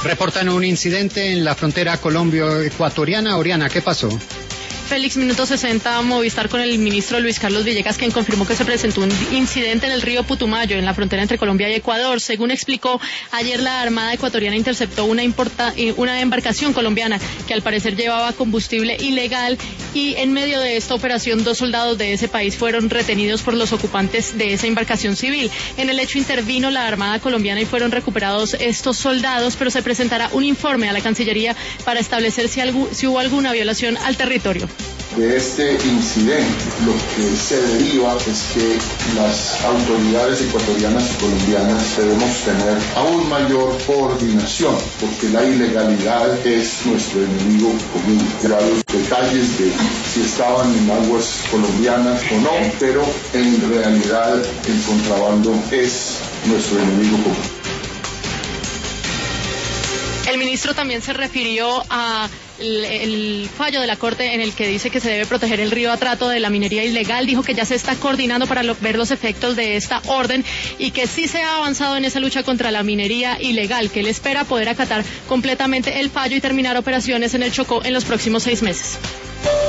Reportan un incidente en la frontera colombo-ecuatoriana. Oriana, ¿qué pasó? Félix, minuto 60, Movistar con el ministro Luis Carlos Villegas, quien confirmó que se presentó un incidente en el río Putumayo, en la frontera entre Colombia y Ecuador. Según explicó, ayer la Armada ecuatoriana interceptó una embarcación colombiana que al parecer llevaba combustible ilegal, y en medio de esta operación 2 soldados de ese país fueron retenidos por los ocupantes de esa embarcación civil. En el hecho intervino la Armada colombiana y fueron recuperados estos soldados, pero se presentará un informe a la Cancillería para establecer si hubo alguna violación al territorio. De este incidente, lo que se deriva es que las autoridades ecuatorianas y colombianas debemos tener aún mayor coordinación, porque la ilegalidad es nuestro enemigo común. Ya los detalles de si estaban en aguas colombianas o no, pero en realidad el contrabando es nuestro enemigo común. El ministro también se refirió a el fallo de la Corte en el que dice que se debe proteger el río Atrato de la minería ilegal. Dijo que ya se está coordinando para ver los efectos de esta orden y que sí se ha avanzado en esa lucha contra la minería ilegal, que él espera poder acatar completamente el fallo y terminar operaciones en el Chocó en los próximos 6 meses.